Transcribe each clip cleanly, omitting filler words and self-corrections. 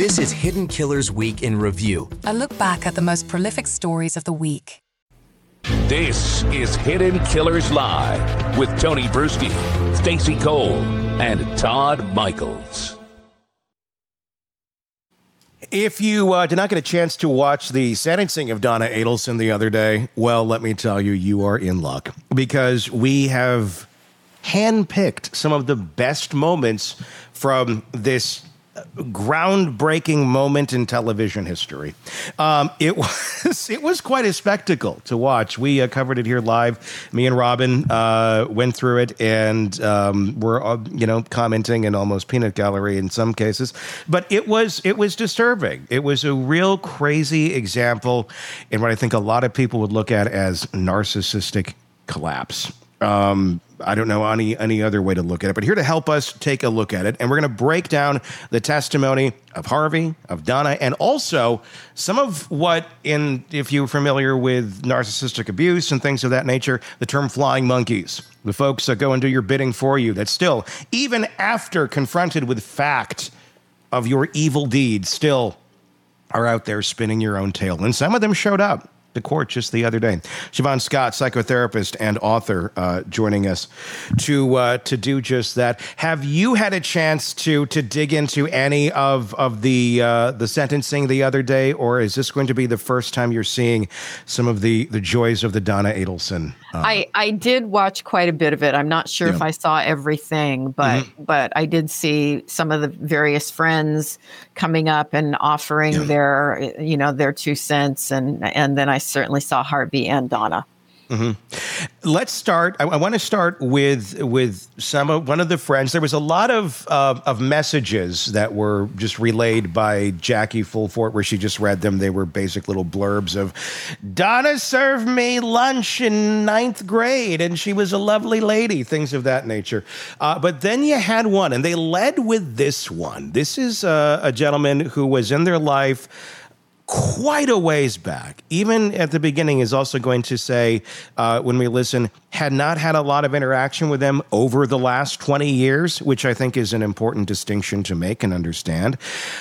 This is Hidden Killers Week in Review. A look back at the most prolific stories of the week. This is Hidden Killers Live with Tony Bruschi, Stacey Cole, and Todd Michaels. If you did not get a chance to watch the sentencing of Donna Adelson the other day, well, let me tell you, you are in luck, because we have handpicked some of the best moments from this groundbreaking moment in television history. It was quite a spectacle to watch. We covered it here live. Me and Robin went through it, and we're commenting in almost peanut gallery in some cases. But it was disturbing. It was a real crazy example in what I think a lot of people would look at as narcissistic collapse. I don't know any other way to look at it, but here to help us take a look at it, and we're going to break down the testimony of Harvey, of Donna, and also some of what, if you're familiar with narcissistic abuse and things of that nature, the term flying monkeys, the folks that go and do your bidding for you, that still, even after confronted with fact of your evil deeds, still are out there spinning your own tale. And some of them showed up to court just the other day. Siobhan Scott, psychotherapist and author, joining us to do just that. Have you had a chance to dig into any of the sentencing the other day, or is this going to be the first time you're seeing some of the joys of the Donna Adelson? I did watch quite a bit of it. I'm not sure if I saw everything, but I did see some of the various friends coming up and offering their 2 cents, and then I certainly saw Harvey and Donna. Mm-hmm. Let's start. I want to start with one of the friends. There was a lot of messages that were just relayed by Jackie Fulfort, where she just read them. They were basic little blurbs of, Donna served me lunch in 9th grade, and she was a lovely lady, things of that nature. But then you had one, and they led with this one. This is a gentleman who was in their life quite a ways back. Even at the beginning is also going to say, when we listen, had not had a lot of interaction with them over the last 20 years, which I think is an important distinction to make and understand.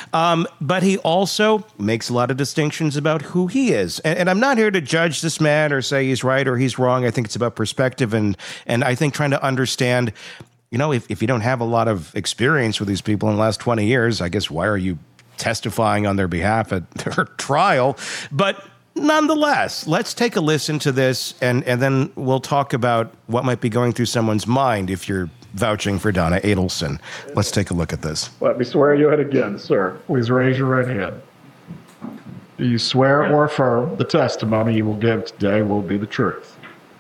But he also makes a lot of distinctions about who he is. And I'm not here to judge this man or say he's right or he's wrong. I think it's about perspective. And I think trying to understand, if you don't have a lot of experience with these people in the last 20 years, I guess why are you testifying on their behalf at their trial? But nonetheless, let's take a listen to this, and then we'll talk about what might be going through someone's mind if you're vouching for Donna Adelson. Let's take a look at this. Let me swear you in again, sir. Please raise your right hand. Do you swear or affirm the testimony you will give today will be the truth?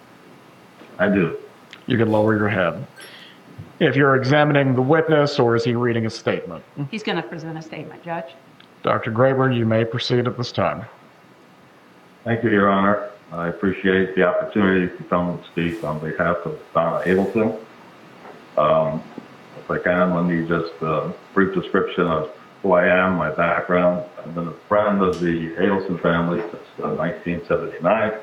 I do. You can lower your head. If you're examining the witness, or is he reading a statement? He's going to present a statement, Judge. Dr. Graber, you may proceed at this time. Thank you, Your Honor. I appreciate the opportunity to come and speak on behalf of Donna Adelson. If I can, let me just brief description of who I am, my background. I've been a friend of the Adelson family since 1979.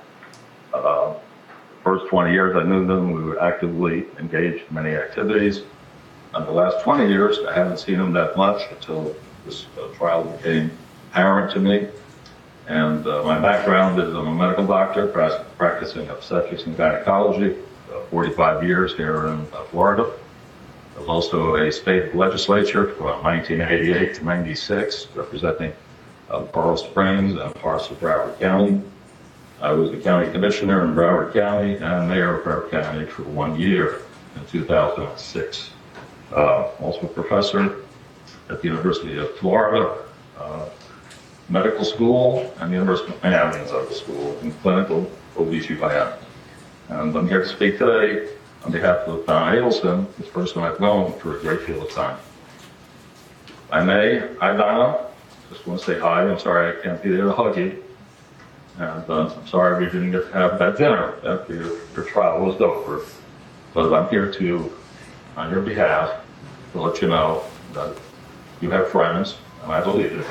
First 20 years I knew them, we were actively engaged in many activities. In the last 20 years, I haven't seen them that much until this trial became apparent to me. And my background is I'm a medical doctor practicing obstetrics and gynecology, 45 years here in Florida. I was also a state legislature from 1988 to 96, representing Coral Springs and parts of Broward County. I was the county commissioner in Broward County and mayor of Broward County for 1 year in 2006. Also a professor at the University of Florida Medical School and the University of Miami Medical School in clinical OBGYN. And I'm here to speak today on behalf of Donna Adelson, this person I've known for a great deal of time. Hi Donna. Just want to say hi. I'm sorry I can't be there to hug you. And I'm sorry we didn't get to have that dinner after your trial was over. But I'm here to, on your behalf, to let you know that you have friends, and I believe in you.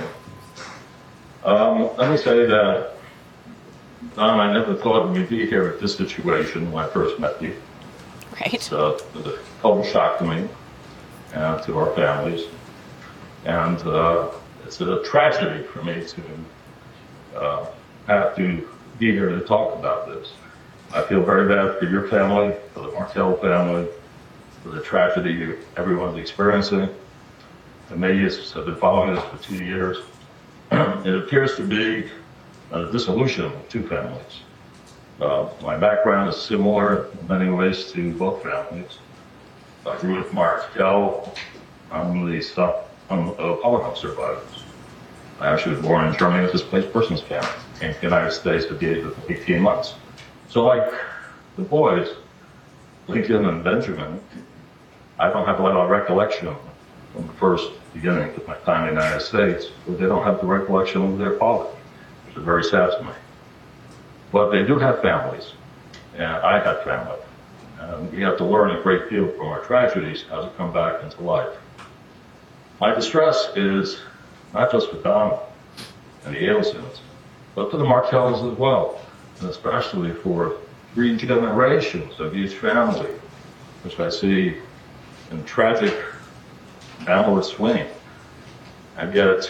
Let me say that, Don, I never thought we'd be here at this situation when I first met you. Right. It's a total shock to me and to our families. And it's a tragedy for me to have to be here to talk about this. I feel very bad for your family, for the Markel family, for the tragedy everyone's experiencing. The media have been following this for 2 years. It appears to be a dissolution of two families. My background is similar in many ways to both families. I grew with Markel. I'm the son of Holocaust survivors. I actually was born in Germany with displaced persons family. Came to the United States at the age of 18 months. So like the boys, Lincoln and Benjamin, I don't have a lot of recollection from the first beginning of my time in the United States, but they don't have the recollection of their father, which is very sad to me. But they do have families, and I had family. And we have to learn a great deal from our tragedies how to come back into life. My distress is not just for Donna and the Adelsons, but for the Markels as well, and especially for 3 generations of each family, which I see in tragic downward swing. And yet,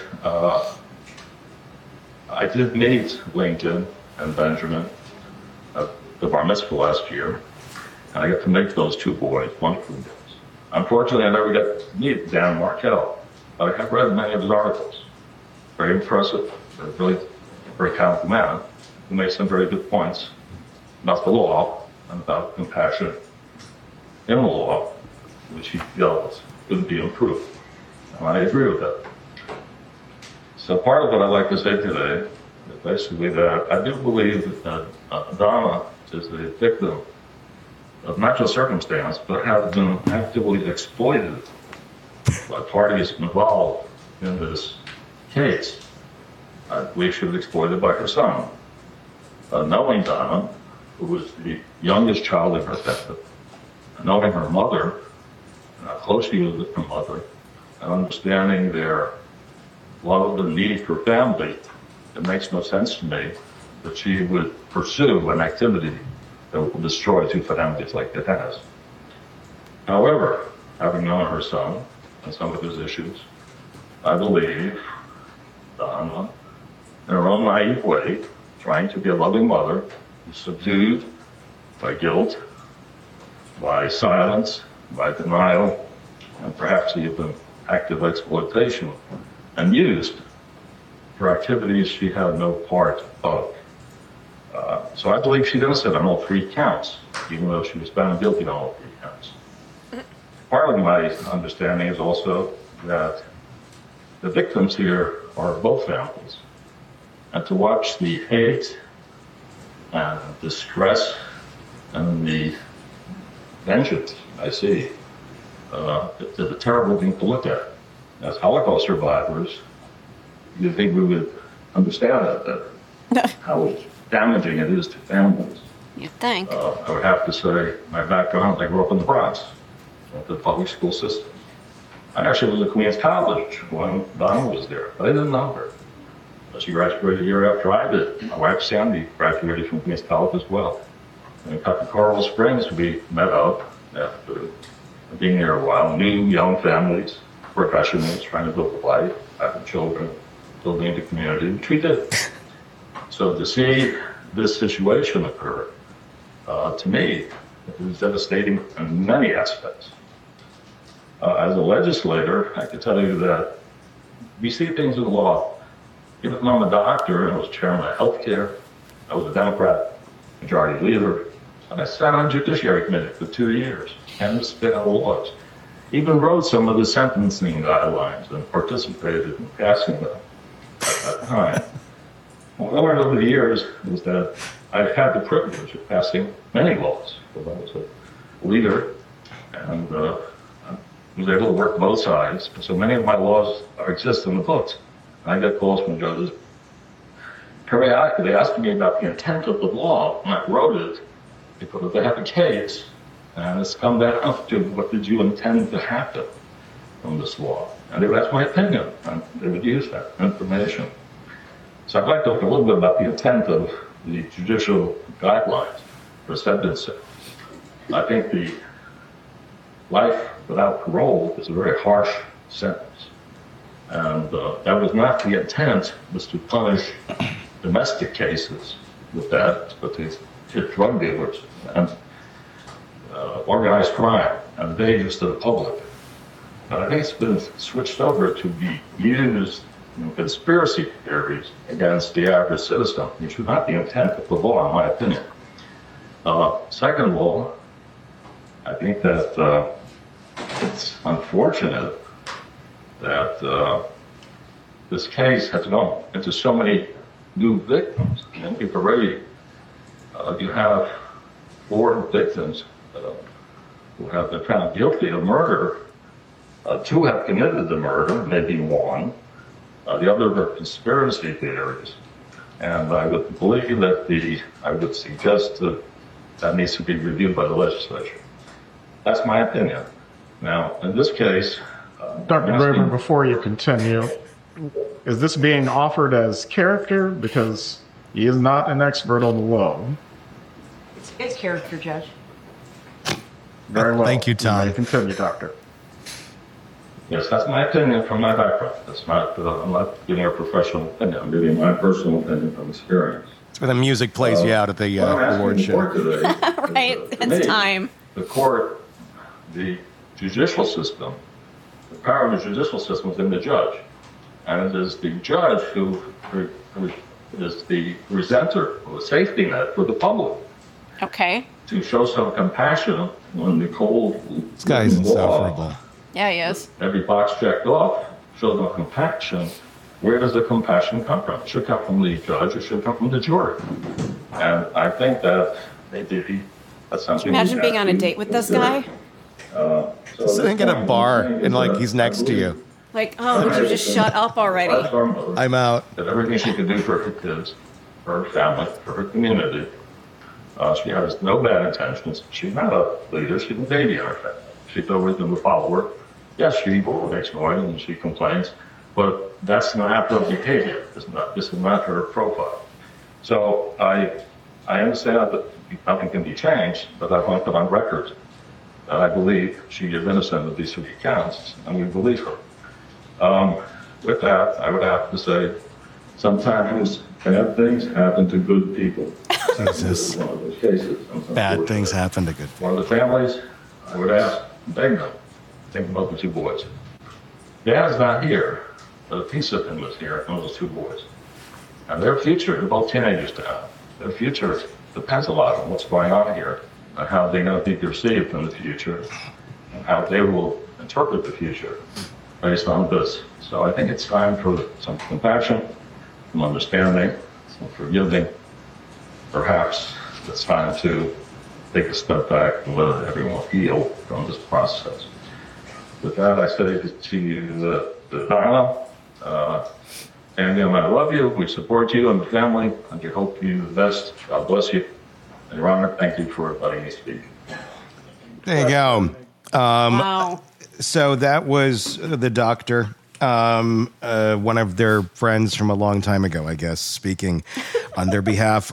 I did meet Lincoln and Benjamin at the bar mitzvah last year, and I got to meet those two boys, wonderful boys. Unfortunately, I never got to meet Dan Markel, but I have read many of his articles. Very impressive, really very talented man who makes some very good points about the law and about compassion in the law, which he feels could be improved. And I agree with that. So part of what I'd like to say today is basically that I do believe that Donna is a victim of natural circumstance, but has been actively exploited by parties involved in this case. I believe she was exploited by her son. Knowing Donna, who was the youngest child in her family, knowing her mother, and how close she was with her mother, and understanding their love and need for family, it makes no sense to me that she would pursue an activity that will destroy two families like it has. However, having known her son and some of his issues, I believe Donna, in her own naive way, trying to be a loving mother, is subdued by guilt, by silence, by denial, and perhaps even active exploitation, and used for activities she had no part of. So I believe she's innocent on all 3 counts, even though she was found guilty on all 3 counts. Part of my understanding is also that the victims here are both families. And to watch the hate and distress and the vengeance I see, it's a terrible thing to look at. As Holocaust survivors, you'd think we would understand that how damaging it is to families. You'd think. I would have to say, my background, I grew up in the Bronx, the public school system. I actually was at Queens College when Donna was there, but I didn't know her. She graduated a year after I did. My wife, Sandy, graduated from Queens College as well. And in Coral Springs, we met up after being there a while, new young families, professionals trying to build a life, having children, building the community, which we did. So to see this situation occur, to me, it was devastating in many aspects. As a legislator, I can tell you that we see things in the law. Even though I'm a doctor and I was chairman of healthcare, I was a Democrat, majority leader, and I sat on Judiciary Committee for 2 years and spit out laws. Even wrote some of the sentencing guidelines and participated in passing them at that time. What I learned over the years is that I've had the privilege of passing many laws. I was a leader and was able to work both sides. So many of my laws exist in the books. I get calls from judges periodically asking me about the intent of the law, and I wrote it because they have a case, and it's come down to what did you intend to happen from this law? And they would ask my opinion, and they would use that information. So I'd like to talk a little bit about the intent of the judicial guidelines for sentencing. I think the life without parole is a very harsh sentence. And that was not the intent, was to punish domestic cases with that, but to hit drug dealers and organized crime and dangerous to the public. But I think it's been switched over to be used in conspiracy theories against the average citizen, which was not the intent of the law, in my opinion. Second of all, I think that it's unfortunate that this case has gone into so many new victims. And we've already, you have 4 victims who have been found guilty of murder. 2 have committed the murder, maybe 1. The other are conspiracy theories. And I would believe that I would suggest that needs to be reviewed by the legislature. That's my opinion. Now, in this case, Dr. Graber, before you continue, is this being offered as character? Because he is not an expert on the law. It's character, Judge. Very well. Thank you, Tom. You may continue, Doctor. yes, that's my opinion from my background. That's not, I'm not giving a professional opinion. I'm giving my personal opinion from experience. It's when the music plays you out at the What I'm asking award the show. court today Right, is, to it's me, time. The court, the judicial system, the power of the judicial system is in the judge. And it is the judge who is the presenter of a safety net for the public Okay. to show some compassion when the cold This guy is law, insufferable. Yeah, he is. every box checked off, shows no compassion. Where does the compassion come from? It should come from the judge. It should come from the jury. And I think that maybe that's something. Imagine being on a date with this guy. Sitting at a bar and like he's next to you. Like, oh, would you just shut up already? I'm out. That everything she can do for her kids, for her family, for her community. She has no bad intentions. She's not a leader. She's a baby in her family. She's always been a follower. Yes, she makes noise and she complains, but that's not her behavior. This is not her profile. So I understand that nothing can be changed, but I want it on record that I believe she is innocent of these 3 counts, and we believe her. With that, I would have to say, sometimes bad things happen to good people. Jesus. One of those cases. Bad things happen to good people. One of the families, I would ask, beg them, think about the 2 boys. Dad's not here, but a piece of him is here, and those 2 boys. And their future, they're both teenagers now. Their future depends a lot on what's going on here, and how they're going to be perceived in the future, and how they will interpret the future based on this. So I think it's time for some compassion, some understanding, some forgiving. Perhaps it's time to take a step back and let everyone heal from this process. With that, I say to you, Donna, and I love you. We support you and the family, and we hope you the best. God bless you. And Your Honor, thank you for letting me speak. There you go. Wow. So that was the doctor, one of their friends from a long time ago, I guess, speaking on their behalf.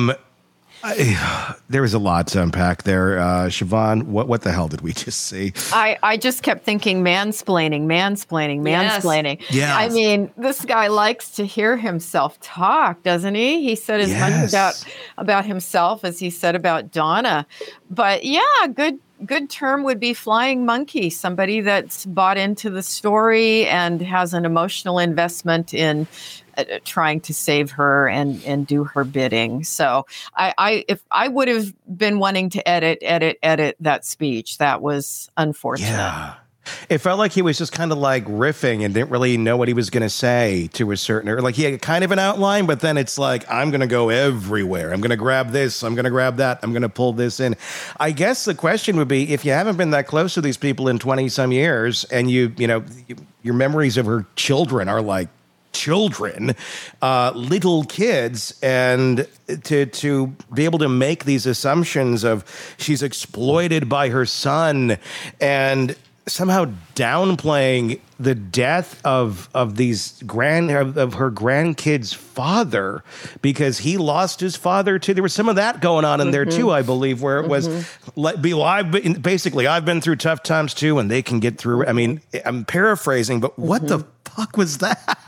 There was a lot to unpack there. Siobhan, what the hell did we just see? I just kept thinking mansplaining. Yes. I mean, this guy likes to hear himself talk, doesn't he? He said as much about himself as he said about Donna. But yeah, good term would be flying monkey, somebody that's bought into the story and has an emotional investment in trying to save her and do her bidding. So if I would have been wanting to edit that speech, that was unfortunate. Yeah. It felt like he was just kind of like riffing and didn't really know what he was going to say to a certain, or like he had kind of an outline, but then it's like, I'm going to go everywhere. I'm going to grab this. I'm going to grab that. I'm going to pull this in. I guess the question would be, if you haven't been that close to these people in 20 some years and your memories of her children are like children, little kids, and to be able to make these assumptions of she's exploited by her son and somehow downplaying the death of her grandkid's father because he lost his father too. There was some of that going on in there too, I believe, where it was I've been through tough times too, and they can get through. I mean, I'm paraphrasing, but what the fuck fuck was that?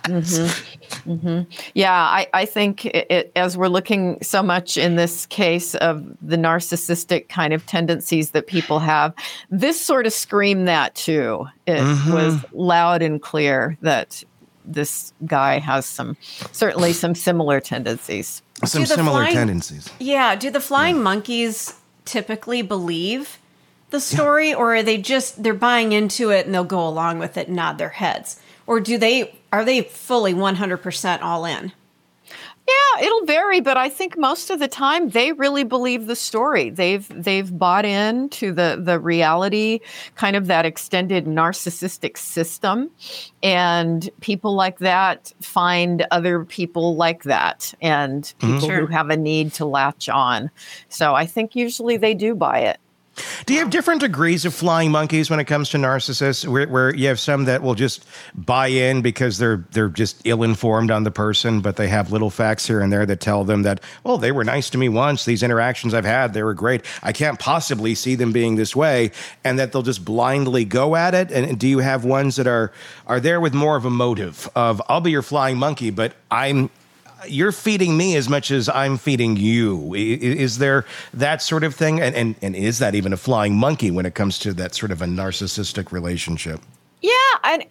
Yeah, I think as we're looking so much in this case of the narcissistic kind of tendencies that people have, this sort of screamed that too. It was loud and clear that this guy has certainly some similar tendencies. Some similar tendencies. Yeah. Do the flying monkeys typically believe the story, or are they're buying into it and they'll go along with it and nod their heads? Or are they fully 100% all in? Yeah, it'll vary, but I think most of the time they really believe the story. They've bought into the reality, kind of that extended narcissistic system, and people like that find other people like that, and people who have a need to latch on. So I think usually they do buy it. Do you have different degrees of flying monkeys when it comes to narcissists, where you have some that will just buy in because they're just ill-informed on the person, but they have little facts here and there that tell them that, well, they were nice to me once. These interactions I've had, they were great. I can't possibly see them being this way, and that they'll just blindly go at it? And do you have ones that are there with more of a motive of, I'll be your flying monkey, but you're feeding me as much as I'm feeding you? Is there that sort of thing? And is that even a flying monkey when it comes to that sort of a narcissistic relationship? Yeah. And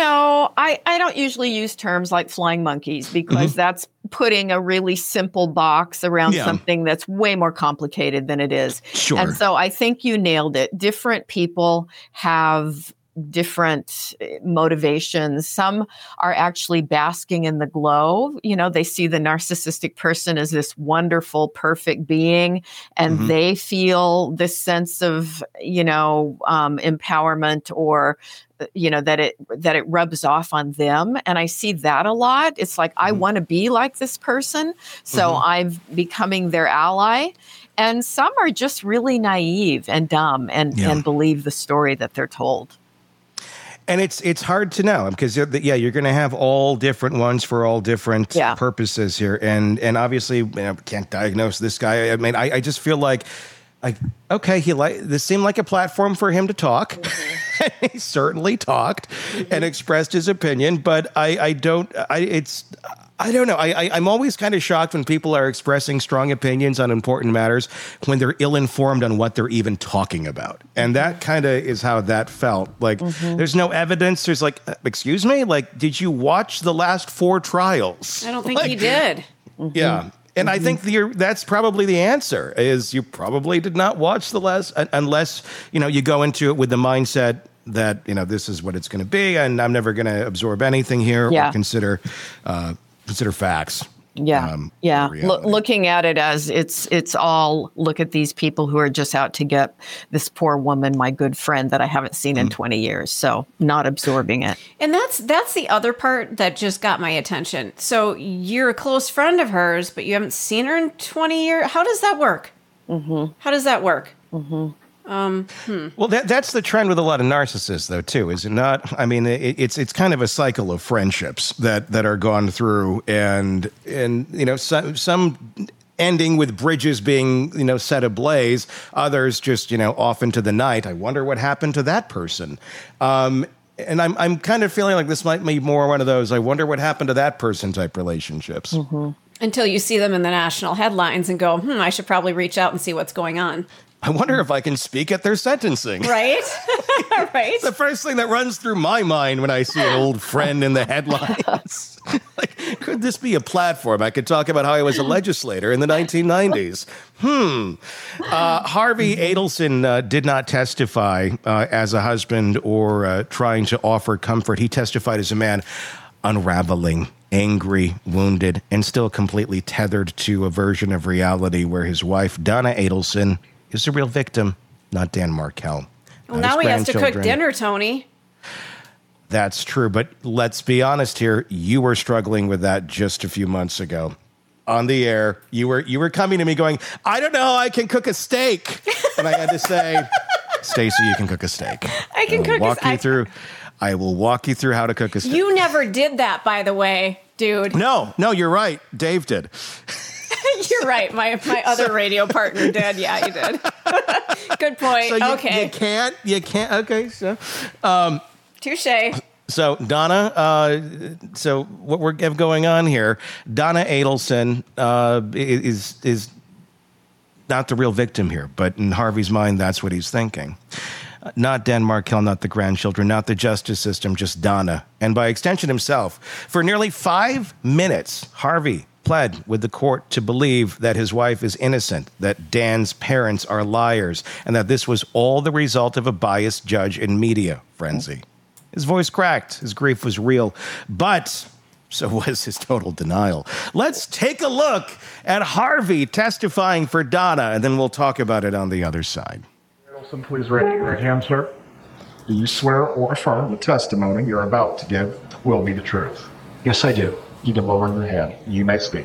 I don't usually use terms like flying monkeys because that's putting a really simple box around something that's way more complicated than it is. Sure. And so I think you nailed it. Different people have different motivations. Some are actually basking in the glow. They see the narcissistic person as this wonderful, perfect being, and they feel this sense of, empowerment, or that it rubs off on them. And I see that a lot. It's like, I want to be like this person, so I'm becoming their ally. And some are just really naive and dumb and believe the story that they're told. And it's hard to know because, you're going to have all different ones for all different purposes here. And obviously, can't diagnose this guy. I mean, I just feel like, okay, this seemed like a platform for him to talk. He certainly talked and expressed his opinion, but I don't know. I'm always kind of shocked when people are expressing strong opinions on important matters when they're ill-informed on what they're even talking about. And that kind of is how that felt. Like, there's no evidence. There's like, excuse me? Like, did you watch the last 4 trials? I don't think he did. Yeah. And I think that's probably the answer, is you probably did not watch the last, unless, you go into it with the mindset that, this is what it's going to be, and I'm never going to absorb anything here or consider facts. Looking at it as it's all, look at these people who are just out to get this poor woman, my good friend that I haven't seen in 20 years. So not absorbing it. And that's the other part that just got my attention. So you're a close friend of hers, but you haven't seen her in 20 years. How does that work? How does that work? Well, that's the trend with a lot of narcissists, though, too, is it not? I mean, it's kind of a cycle of friendships that are gone through, and some ending with bridges being set ablaze, others just off into the night. I wonder what happened to that person. And I'm kind of feeling like this might be more one of those, I wonder what happened to that person type relationships. Until you see them in the national headlines and go, I should probably reach out and see what's going on. I wonder if I can speak at their sentencing. Right? Right. It's the first thing that runs through my mind when I see an old friend in the headlines. Like, could this be a platform? I could talk about how I was a legislator in the 1990s. Harvey Adelson did not testify as a husband or trying to offer comfort. He testified as a man unraveling, angry, wounded, and still completely tethered to a version of reality where his wife, Donna Adelson, is the real victim, not Dan Markel. Well, now he has to cook dinner, Tony. That's true, but let's be honest here. You were struggling with that just a few months ago. On the air, you were coming to me going, I don't know, I can cook a steak. And I had to say, Stacey, you can cook a steak. I can cook a steak. I will walk you through how to cook a steak. You never did that, by the way, dude. No, you're right. Dave did. You're right. My other radio partner did. Yeah, you did. Good point. So okay. You can't. Okay. So, touche. So Donna, so what we're going on here, Donna Adelson is not the real victim here, but in Harvey's mind, that's what he's thinking. Not Dan Markel, not the grandchildren, not the justice system, just Donna. And by extension himself. For nearly 5 minutes, Harvey pled with the court to believe that his wife is innocent, that Dan's parents are liars, and that this was all the result of a biased judge and media frenzy. His voice cracked. His grief was real. But so was his total denial. Let's take a look at Harvey testifying for Donna, and then we'll talk about it on the other side. Please raise your right hand, sir. Do you swear or affirm the testimony you're about to give will be the truth? Yes, I do. You can lower your hand. You may speak.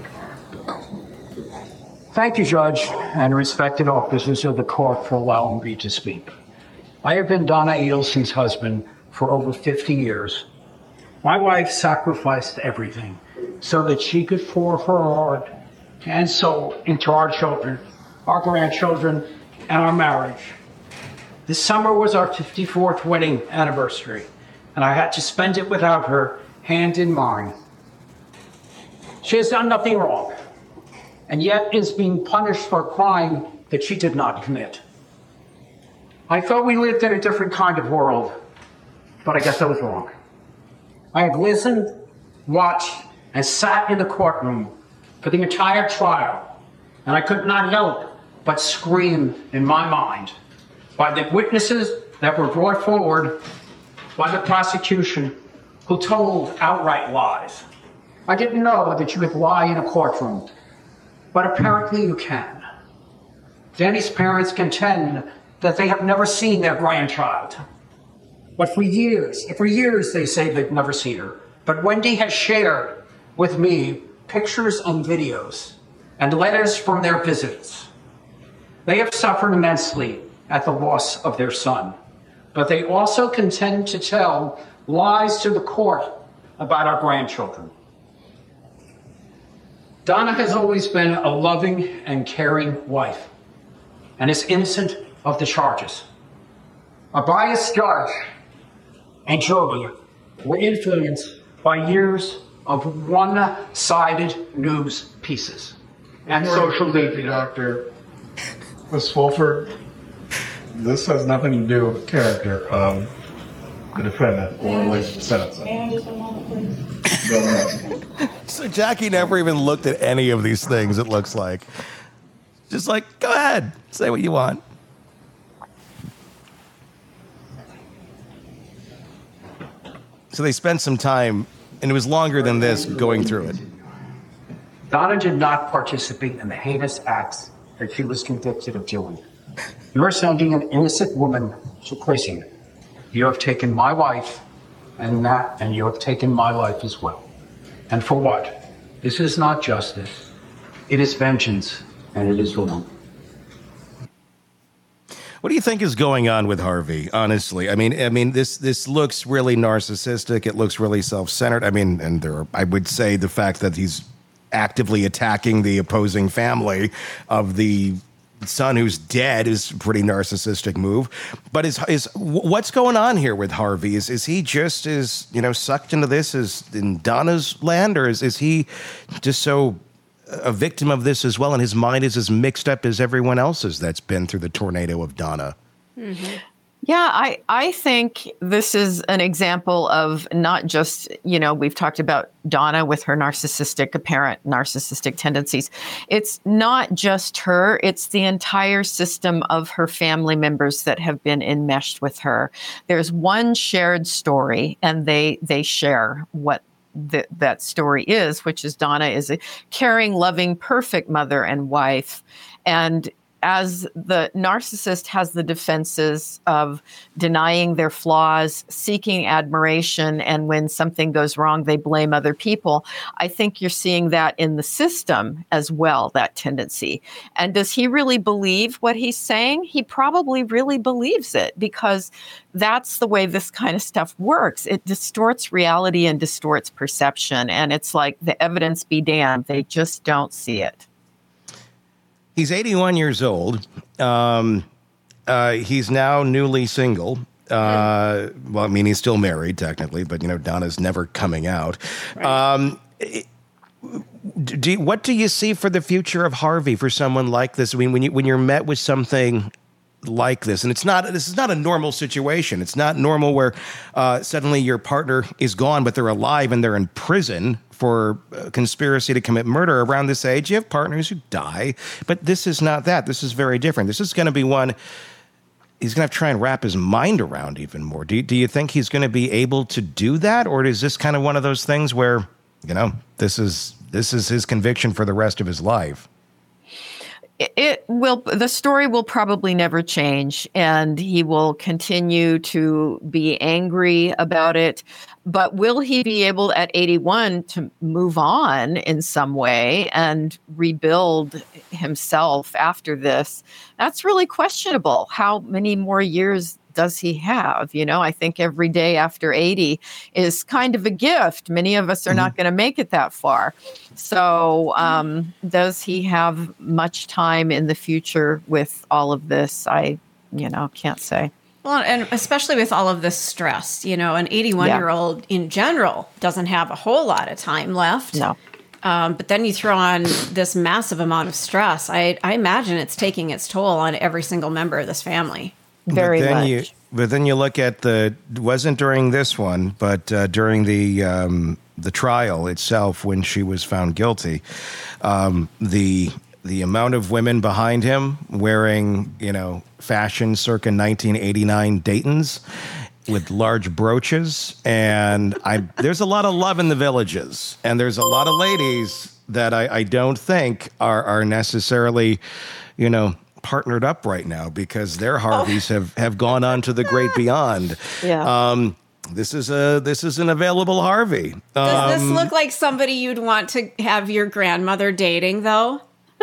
Thank you, Judge, and respected officers of the court for allowing me to speak. I have been Donna Adelson's husband for over 50 years. My wife sacrificed everything so that she could pour her heart and soul into our children, our grandchildren, and our marriage. This summer was our 54th wedding anniversary, and I had to spend it without her, hand in mine. She has done nothing wrong, and yet is being punished for a crime that she did not commit. I thought we lived in a different kind of world, but I guess I was wrong. I have listened, watched, and sat in the courtroom for the entire trial, and I could not help but scream in my mind by the witnesses that were brought forward by the prosecution who told outright lies. I didn't know that you could lie in a courtroom, but apparently you can. Danny's parents contend that they have never seen their grandchild. But for years they say they've never seen her. But Wendy has shared with me pictures and videos and letters from their visits. They have suffered immensely at the loss of their son, but they also contend to tell lies to the court about our grandchildren. Donna has always been a loving and caring wife and is innocent of the charges. A biased judge and jury were influenced by years of one-sided news pieces and social media. Dr. Ms. Fulford, this has nothing to do with the character of the defendant or the sentencing. So Jackie never even looked at any of these things, it looks like. Just like, go ahead, say what you want. So they spent some time, and it was longer than this, going through it. Donna did not participate in the heinous acts that she was convicted of doing. You are sending an innocent woman to prison. You have taken my wife, and you have taken my life as well. And for what? This is not justice. It is vengeance, and it is wrong. What do you think is going on with Harvey, honestly? I mean, this looks really narcissistic. It looks really self-centered. I mean, and I would say the fact that he's actively attacking the opposing family of the son who's dead is a pretty narcissistic move. But is what's going on here with Harvey? Is he just sucked into this as in Donna's land, or is he just so a victim of this as well, and his mind is as mixed up as everyone else's that's been through the tornado of Donna? Mm-hmm. Yeah, I think this is an example of not just, we've talked about Donna with her apparent narcissistic tendencies. It's not just her, it's the entire system of her family members that have been enmeshed with her. There's one shared story, and they share what that story is, which is Donna is a caring, loving, perfect mother and wife. And as the narcissist has the defenses of denying their flaws, seeking admiration, and when something goes wrong, they blame other people. I think you're seeing that in the system as well, that tendency. And does he really believe what he's saying? He probably really believes it, because that's the way this kind of stuff works. It distorts reality and distorts perception. And it's like the evidence be damned. They just don't see it. He's 81 years old. He's now newly single. Well, I mean, he's still married technically, but Donna's never coming out. Right. What do you see for the future of Harvey for someone like this? I mean, when you're met with something like this, and this is not a normal situation. It's not normal where suddenly your partner is gone, but they're alive and they're in prison for conspiracy to commit murder. Around this age, you have partners who die, but this is not that. This is very different. This is going to be one he's going to have to try and wrap his mind around even more. Do you think he's going to be able to do that, or is this kind of one of those things where this is his conviction for the rest of his life? The story will probably never change, and he will continue to be angry about it. But will he be able at 81 to move on in some way and rebuild himself after this? That's really questionable. How many more years does he have? I think every day after 80 is kind of a gift. Many of us are not going to make it that far. So does he have much time in the future with all of this? I can't say. Well, and especially with all of this stress, an 81-year-old in general doesn't have a whole lot of time left. No. But then you throw on this massive amount of stress. I imagine it's taking its toll on every single member of this family. Very much. But then you look at it wasn't during this one, but during the trial itself when she was found guilty, the amount of women behind him wearing, fashion circa 1989 Dayton's with large brooches. And there's a lot of love in the villages. And there's a lot of ladies that I don't think are necessarily, partnered up right now because their Harveys have gone on to the great beyond. Yeah. This is an available Harvey. Does this look like somebody you'd want to have your grandmother dating, though?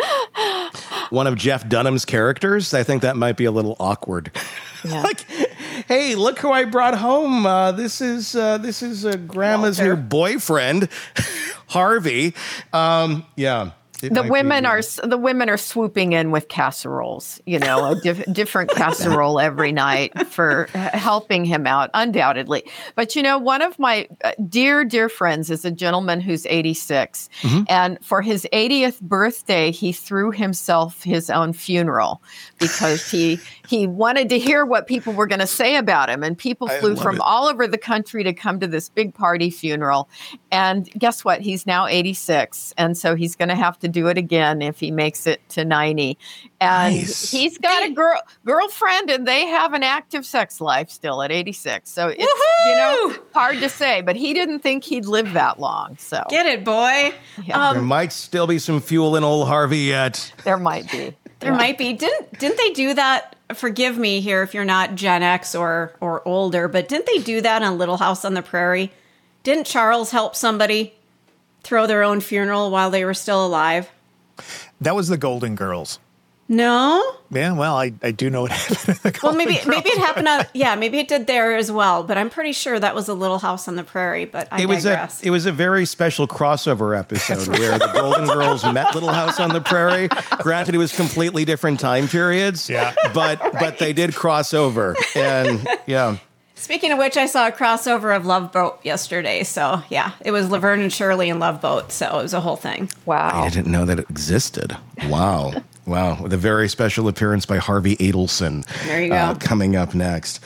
One of Jeff Dunham's characters? I think that might be a little awkward. Yeah. Like, hey, look who I brought home. This is grandma's new boyfriend, Harvey. Yeah. The women are swooping in with casseroles, a different casserole every night for helping him out, undoubtedly. But, one of my dear friends is a gentleman who's 86. Mm-hmm. And for his 80th birthday, he threw himself his own funeral because he wanted to hear what people were going to say about him. And people flew from all over the country to come to this big party funeral. And guess what? He's now 86. And so he's going to have to do it again if he makes it to 90. And he's got a girlfriend, and they have an active sex life still at 86. So it's hard to say, but he didn't think he'd live that long. So get it, boy. Yeah. There might still be some fuel in old Harvey yet. There might be. There might be. Didn't they do that? Forgive me here if you're not Gen X or older, but didn't they do that on Little House on the Prairie? Didn't Charles help somebody throw their own funeral while they were still alive? That was the Golden Girls. No? Yeah, well, I do know what happened. Maybe it happened maybe it did there as well, but I'm pretty sure that was a Little House on the Prairie, but I digress. It was a very special crossover episode where the Golden Girls met Little House on the Prairie. Granted, it was completely different time periods, but they did cross over, and yeah. Speaking of which, I saw a crossover of Love Boat yesterday. So, yeah, it was Laverne and Shirley in Love Boat. So it was a whole thing. Wow. I didn't know that it existed. Wow. Wow. With a very special appearance by Harvey Adelson. There you go. Coming up next.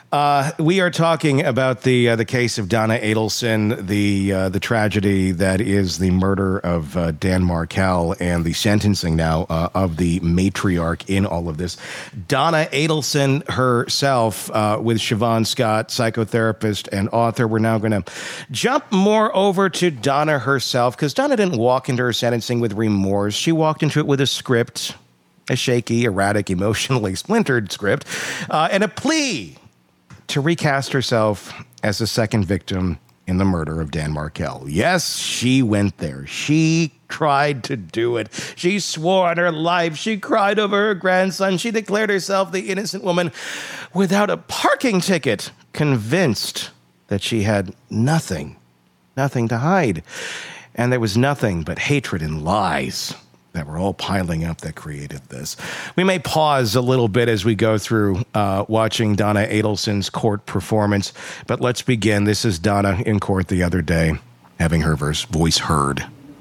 We are talking about the case of Donna Adelson, the tragedy that is the murder of Dan Markel and the sentencing now of the matriarch in all of this. Donna Adelson herself, with Siobhan Scott, psychotherapist and author. We're now going to jump more over to Donna herself, because Donna didn't walk into her sentencing with remorse. She walked into it with a script, a shaky, erratic, emotionally splintered script, and a plea to recast herself as the second victim in the murder of Dan Markel. Yes, she went there. She tried to do it. She swore on her life. She cried over her grandson. She declared herself the innocent woman without a parking ticket, convinced that she had nothing to hide. And there was nothing but hatred and lies that were all piling up that created this. We may pause a little bit as we go through watching Donna Adelson's court performance, but let's begin. This is Donna in court the other day, having her voice heard.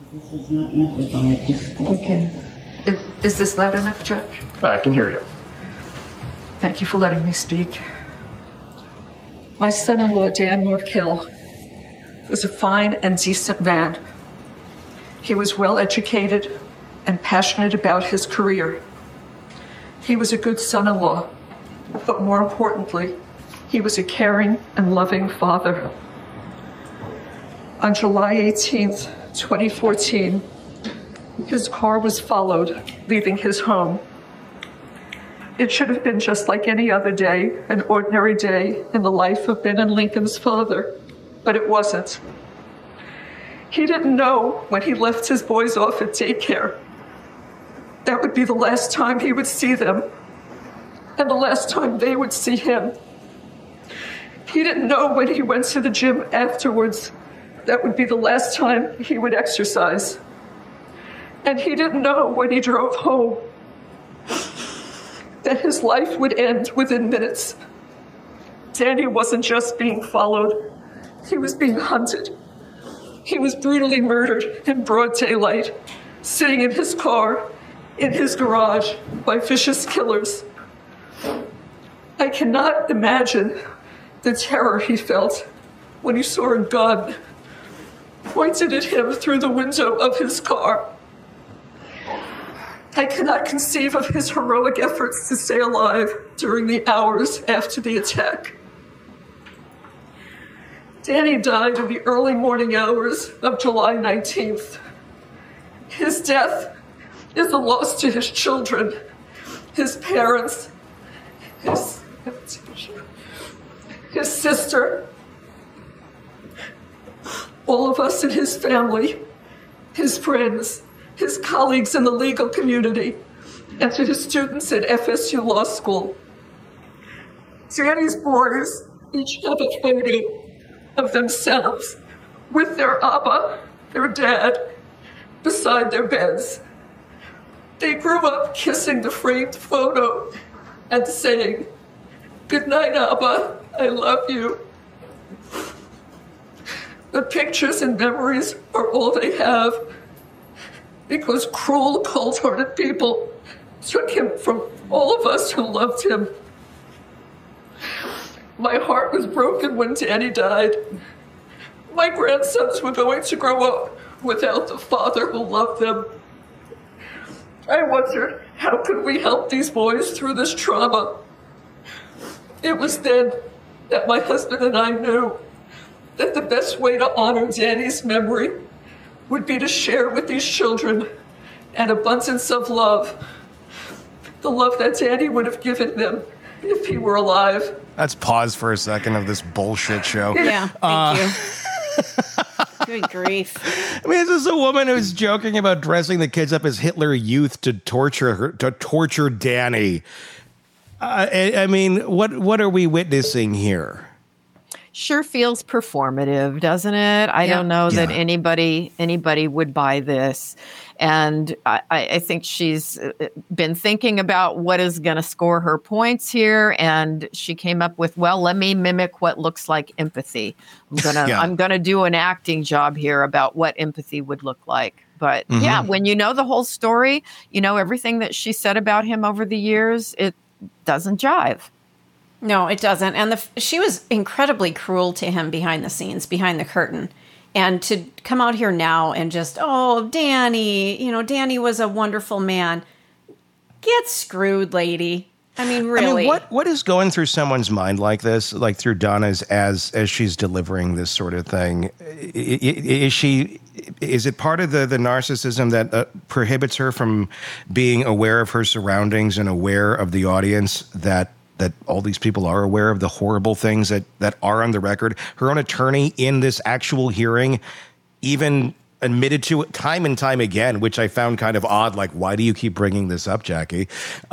Okay. Is this loud enough, Judge? I can hear you. Thank you for letting me speak. My son-in-law, Dan Morkill, was a fine and decent man. He was well-educated and passionate about his career. He was a good son-in-law, but more importantly, he was a caring and loving father. On July 18th, 2014, his car was followed, leaving his home. It should have been just like any other day, an ordinary day in the life of Ben and Lincoln's father, but it wasn't. He didn't know when he left his boys off at daycare that would be the last time he would see them, and the last time they would see him. He didn't know when he went to the gym afterwards that would be the last time he would exercise. And he didn't know when he drove home that his life would end within minutes. Danny wasn't just being followed, he was being hunted. He was brutally murdered in broad daylight, sitting in his car, in his garage, by vicious killers. I cannot imagine the terror he felt when he saw a gun pointed at him through the window of his car. I cannot conceive of his heroic efforts to stay alive during the hours after the attack. Danny died in the early morning hours of July 19th. His death is a loss to his children, his parents, his sister, all of us in his family, his friends, his colleagues in the legal community, and to his students at FSU Law School. Danny's boys each have a photo of themselves with their Abba, their dad, beside their beds. They grew up kissing the framed photo and saying, "Good night, Abba, I love you." The pictures and memories are all they have because cruel, cold-hearted people took him from all of us who loved him. My heart was broken when Danny died. My grandsons were going to grow up without the father who loved them. I wondered, how could we help these boys through this trauma? It was then that my husband and I knew that the best way to honor Danny's memory would be to share with these children an abundance of love, the love that Danny would have given them if he were alive. Let's pause for a second of this bullshit show. Yeah, thank you. Good grief. I mean, this is a woman who's joking about dressing the kids up as Hitler Youth to torture Danny. I mean, what are we witnessing here? Sure feels performative, doesn't it? I don't know that anybody would buy this. And I think she's been thinking about what is going to score her points here. And she came up with, well, let me mimic what looks like empathy. I'm gonna do an acting job here about what empathy would look like. But yeah, when you know the whole story, you know everything that she said about him over the years, it doesn't jive. No, it doesn't. And she was incredibly cruel to him behind the scenes, behind the curtain. And to come out here now and just, oh, Danny, Danny was a wonderful man. Get screwed, lady. I mean, really. What is going through someone's mind like this, like through Donna's as she's delivering this sort of thing? Is it part of the narcissism that prohibits her from being aware of her surroundings and aware of the audience that all these people are aware of the horrible things that are on the record? Her own attorney in this actual hearing even admitted to it time and time again, which I found kind of odd. Like, why do you keep bringing this up, Jackie?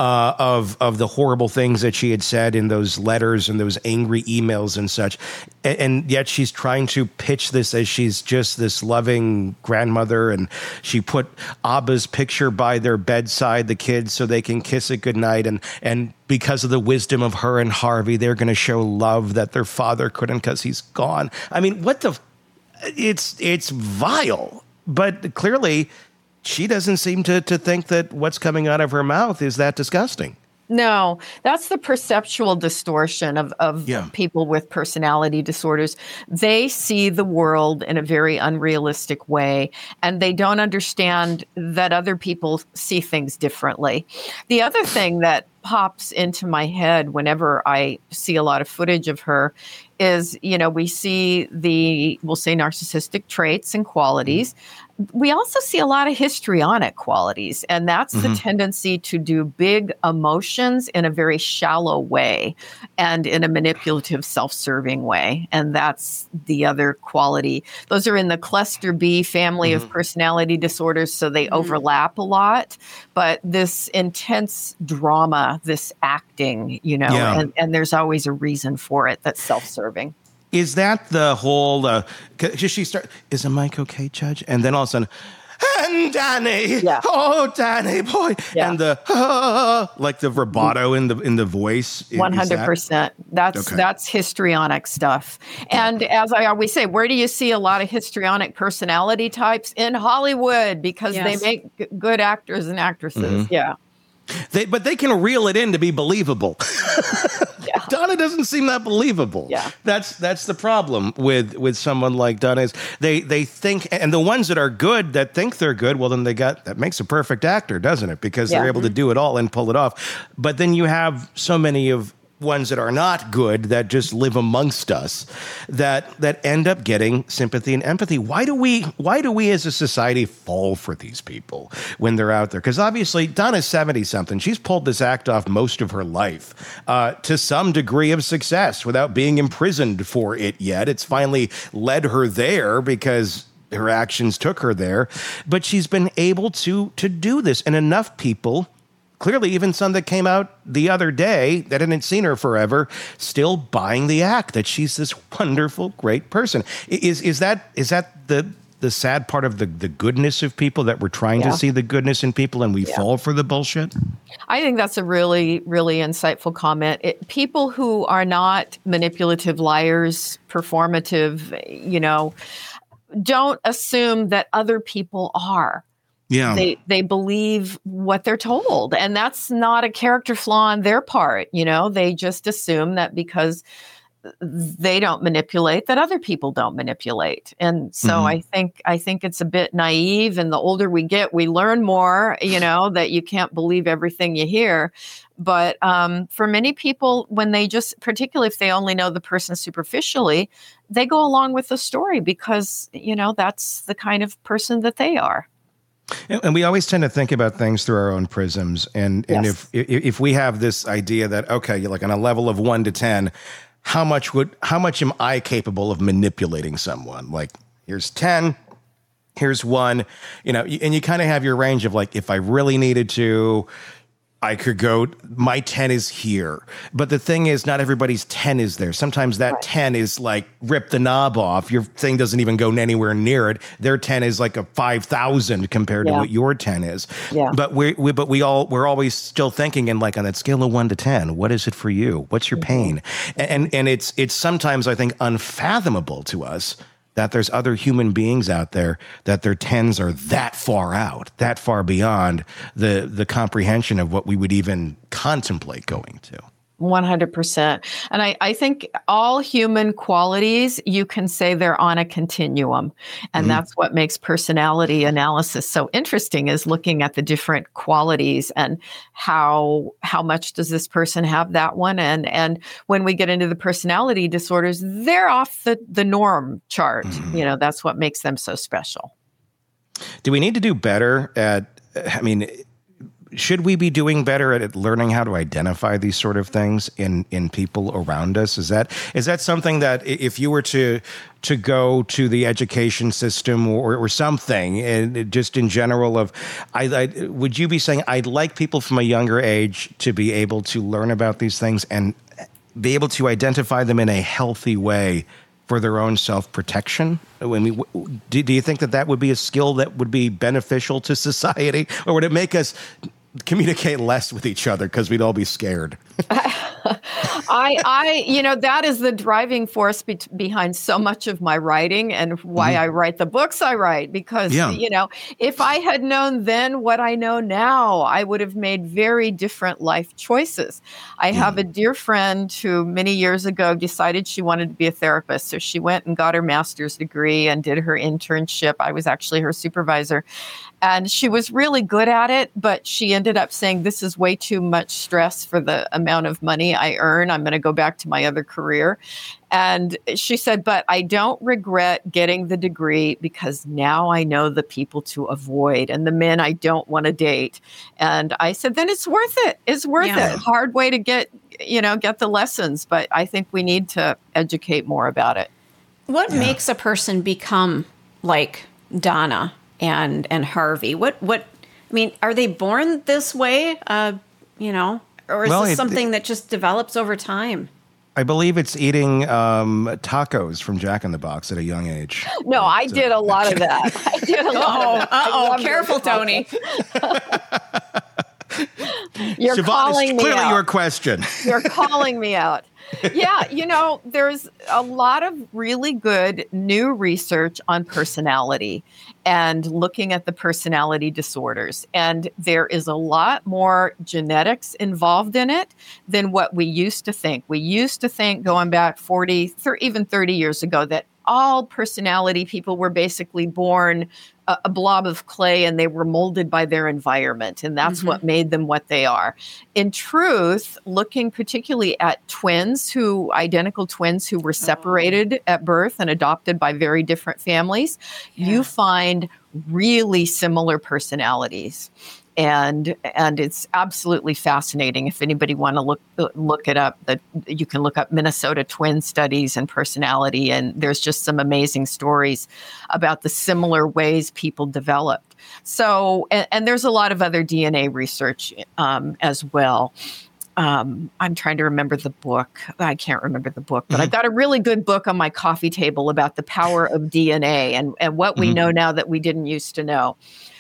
Of the horrible things that she had said in those letters and those angry emails and such. And yet she's trying to pitch this as she's just this loving grandmother. And she put Abba's picture by their bedside, the kids, so they can kiss it goodnight. And because of the wisdom of her and Harvey, they're going to show love that their father couldn't because he's gone. I mean, what the... It's vile, but clearly she doesn't seem to think that what's coming out of her mouth is that disgusting. No, that's the perceptual distortion of people with personality disorders. They see the world in a very unrealistic way, and they don't understand that other people see things differently. The other thing that pops into my head whenever I see a lot of footage of her is, we see we'll say narcissistic traits and qualities. We also see a lot of histrionic qualities, and that's the tendency to do big emotions in a very shallow way and in a manipulative, self-serving way. And that's the other quality. Those are in the cluster B family of personality disorders, so they overlap a lot. But this intense drama, this acting, and there's always a reason for it that's self-serving. Is that the whole, is a mic okay, Judge? And then all of a sudden, and Danny, oh, Danny, boy. And the, like the vibrato in the voice. 100%. That's histrionic stuff. And as I always say, where do you see a lot of histrionic personality types? In Hollywood, because they make good actors and actresses. Yeah. But they can reel it in to be believable. Donna doesn't seem that believable. Yeah. That's the problem with someone like Donna is they think, and the ones that are good that think they're good, well then that makes a perfect actor, doesn't it? Because they're able to do it all and pull it off. But then you have so many of ones that are not good that just live amongst us that end up getting sympathy and empathy. Why do we as a society fall for these people when they're out there? Because obviously Donna's 70-something. She's pulled this act off most of her life to some degree of success without being imprisoned for it yet. It's finally led her there because her actions took her there. But she's been able to do this, and enough people, clearly even some that came out the other day that hadn't seen her forever, still buying the act that she's this wonderful, great person. Is that the sad part of the goodness of people, that we're trying to see the goodness in people and we fall for the bullshit? I think that's a really, really insightful comment. People who are not manipulative, liars, performative, don't assume that other people are. Yeah. They believe what they're told, and that's not a character flaw on their part. They just assume that because they don't manipulate, that other people don't manipulate. And so I think it's a bit naive, and the older we get, we learn more, that you can't believe everything you hear. But for many people, when they particularly if they only know the person superficially, they go along with the story because, that's the kind of person that they are. And we always tend to think about things through our own prisms. And if we have this idea that, okay, you're like on a level of 1 to 10, how much am I capable of manipulating someone? Like, here's 10, here's 1, and you kind of have your range of like, if I really needed to, I could go, my 10 is here. But the thing is, not everybody's 10 is there. Sometimes that 10 is like, rip the knob off. Your thing doesn't even go anywhere near it. Their 10 is like a 5,000 compared to what your 10 is. Yeah. But we're always still thinking in like on that scale of 1 to 10, what is it for you? What's your pain? And it's sometimes, I think, unfathomable to us that there's other human beings out there that their 10s are that far out, that far beyond the comprehension of what we would even contemplate going to. 100%. And I think all human qualities, you can say they're on a continuum. And that's what makes personality analysis so interesting, is looking at the different qualities and how much does this person have that one. And when we get into the personality disorders, they're off the norm chart. That's what makes them so special. Do we need to do better at, should we be doing better at learning how to identify these sort of things in people around us? Is that something that if you were to go to the education system or something, and just in general would you be saying, I'd like people from a younger age to be able to learn about these things and be able to identify them in a healthy way for their own self-protection? I mean, do you think that would be a skill that would be beneficial to society, or would it make us communicate less with each other because we'd all be scared? That is the driving force behind so much of my writing and why I write the books I write. Because, if I had known then what I know now, I would have made very different life choices. I have a dear friend who many years ago decided she wanted to be a therapist. So she went and got her master's degree and did her internship. I was actually her supervisor. And she was really good at it, but she ended up saying, this is way too much stress for the amount of money I earn. I'm going to go back to my other career. And she said, but I don't regret getting the degree because now I know the people to avoid and the men I don't want to date. And I said, then it's worth it. It's worth it. Hard way to get the lessons. But I think we need to educate more about it. What makes a person become like Donna and Harvey? What I mean, are they born this way? Or is this something that just develops over time? I believe it's eating tacos from Jack in the Box at a young age. No, I did a lot of that. I did a lot of that. Careful, Tony. You're Siobhan, calling me clearly out. your question. You're calling me out. Yeah, there's a lot of really good new research on personality and looking at the personality disorders. And there is a lot more genetics involved in it than what we used to think. We used to think going back 40, even 30 years ago that all personality people were basically born a blob of clay and they were molded by their environment. And that's what made them what they are. In truth, looking particularly at identical twins who were separated at birth and adopted by very different families, you find really similar personalities. And it's absolutely fascinating. If anybody want to look it up, that you can look up Minnesota twin studies and personality, and there's just some amazing stories about the similar ways people developed. So, and there's a lot of other DNA research as well. I'm trying to remember the book. I can't remember the book, but I've got a really good book on my coffee table about the power of DNA and what we know now that we didn't used to know.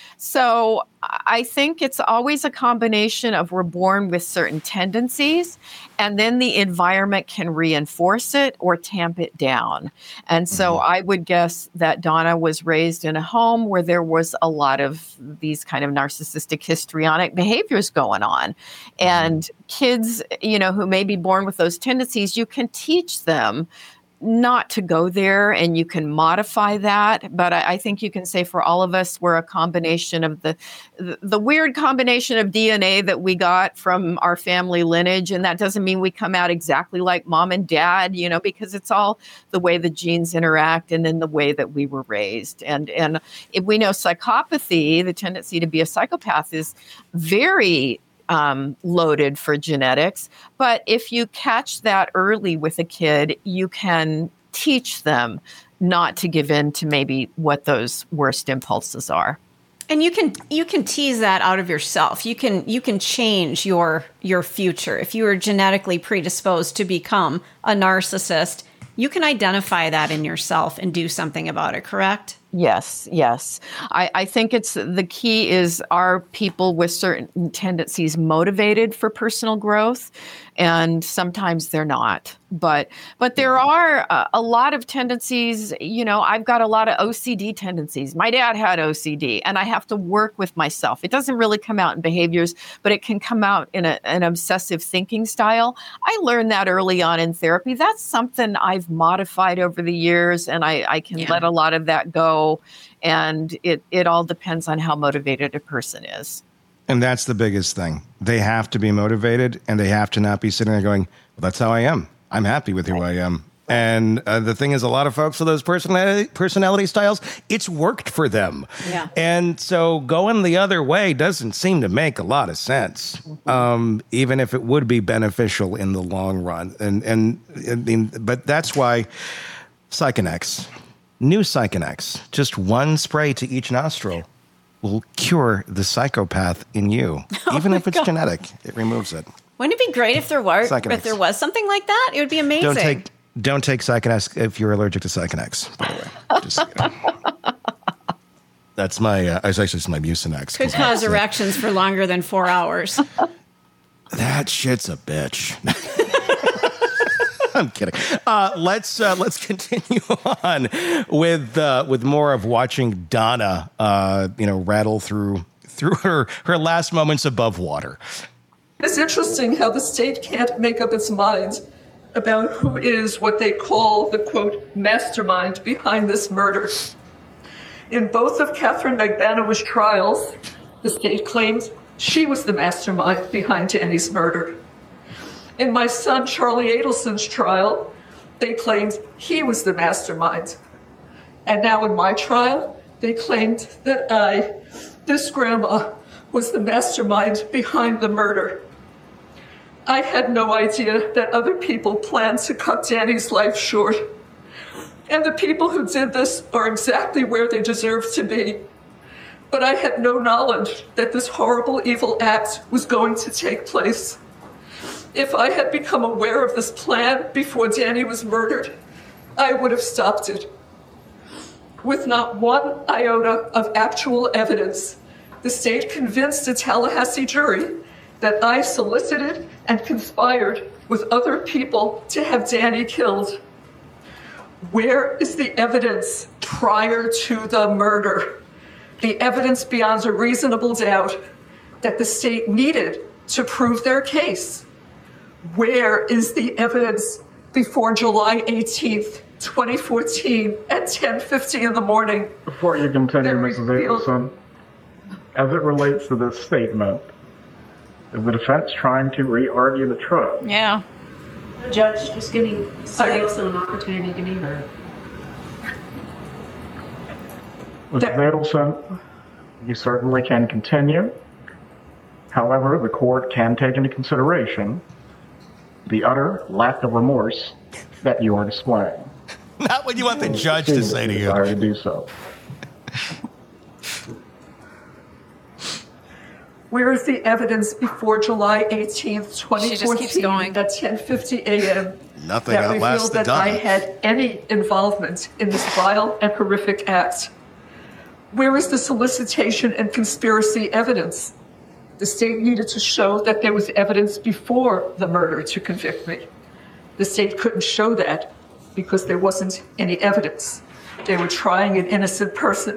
So I think it's always a combination of we're born with certain tendencies and then the environment can reinforce it or tamp it down. And so I would guess that Donna was raised in a home where there was a lot of these kind of narcissistic histrionic behaviors going on. And kids, who may be born with those tendencies, you can teach them not to go there and you can modify that. But I think you can say for all of us, we're a combination of the weird combination of DNA that we got from our family lineage. And that doesn't mean we come out exactly like mom and dad, because it's all the way the genes interact and then the way that we were raised. And if we know psychopathy, the tendency to be a psychopath is very loaded for genetics. But if you catch that early with a kid, you can teach them not to give in to maybe what those worst impulses are. And you can tease that out of yourself. You can change your future. If you are genetically predisposed to become a narcissist, you can identify that in yourself and do something about it, correct? Yes. I think it's the key is, are people with certain tendencies motivated for personal growth? And sometimes they're not. But there are a lot of tendencies. I've got a lot of OCD tendencies. My dad had OCD, and I have to work with myself. It doesn't really come out in behaviors, but it can come out in an obsessive thinking style. I learned that early on in therapy. That's something I've modified over the years, and I can let a lot of that go. And it all depends on how motivated a person is. And that's the biggest thing. They have to be motivated, and they have to not be sitting there going, well, that's how I am. I'm happy with who I am. And the thing is, a lot of folks with those personality styles, it's worked for them. Yeah. And so going the other way doesn't seem to make a lot of sense, even if it would be beneficial in the long run. But that's why Psychonex, new Psychonex, just one spray to each nostril will cure the psychopath in you. Even if it's genetic, it removes it. Wouldn't it be great if there was something like that? It would be amazing. Don't take Psychonex if you're allergic to Psychonex, by the way. Just, that's my, it's my Mucinex. Could cause erections for longer than 4 hours. That shit's a bitch. I'm kidding. Let's continue on with more of watching Donna, rattle through her last moments above water. It's interesting how the state can't make up its mind about who is what they call the, quote, mastermind behind this murder. In both of Catherine Magbanow's trials, the state claims she was the mastermind behind Danny's murder. In my son Charlie Adelson's trial, they claimed he was the mastermind. And now in my trial, they claimed that I, this grandma, was the mastermind behind the murder. I had no idea that other people planned to cut Danny's life short. And the people who did this are exactly where they deserve to be. But I had no knowledge that this horrible, evil act was going to take place. If I had become aware of this plan before Danny was murdered, I would have stopped it. With not one iota of actual evidence, the state convinced a Tallahassee jury that I solicited and conspired with other people to have Danny killed. Where is the evidence prior to the murder? The evidence beyond a reasonable doubt that the state needed to prove their case. Where is the evidence before July 18th, 2014 at 10:50 in the morning? Before you continue, Mrs. Adelson, as it relates to this statement, is the defense trying to re-argue the trial? Yeah. Judge, just giving Adelson an opportunity to be heard. Mrs. Adelson, you certainly can continue. However, the court can take into consideration the utter lack of remorse that you are displaying. Not what you want the judge to say to you. Desire to do so. Where is the evidence before July 18th, 2014 at 10:50 a.m. Nothing that outlasts revealed the that Donna. I had any involvement in this vile and horrific act? Where is the solicitation and conspiracy evidence? The state needed to show that there was evidence before the murder to convict me. The state couldn't show that because there wasn't any evidence. They were trying an innocent person.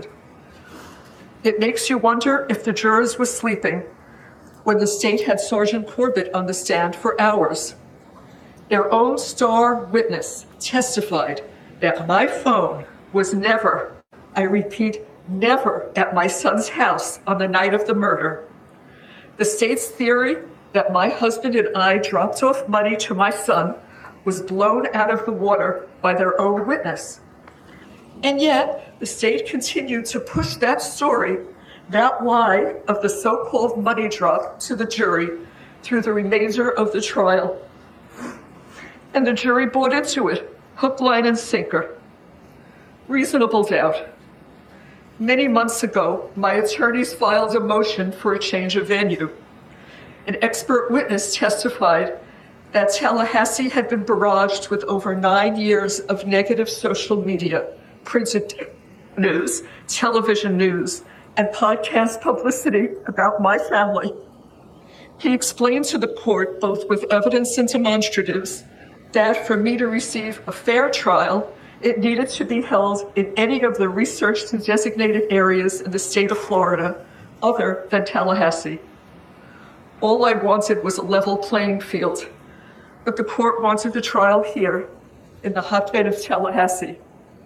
It makes you wonder if the jurors were sleeping when the state had Sergeant Corbett on the stand for hours. Their own star witness testified that my phone was never, I repeat, never at my son's house on the night of the murder. The state's theory that my husband and I dropped off money to my son was blown out of the water by their own witness. And yet, the state continued to push that story, that lie of the so-called money drop, to the jury through the remainder of the trial. And the jury bought into it, hook, line, and sinker. Reasonable doubt. Many months ago, my attorneys filed a motion for a change of venue. An expert witness testified that Tallahassee had been barraged with over 9 years of negative social media, printed news, television news, and podcast publicity about my family. He explained to the court, both with evidence and demonstratives, that for me to receive a fair trial, it needed to be held in any of the researched and designated areas in the state of Florida other than Tallahassee. All I wanted was a level playing field, but the court wanted the trial here in the hotbed of Tallahassee.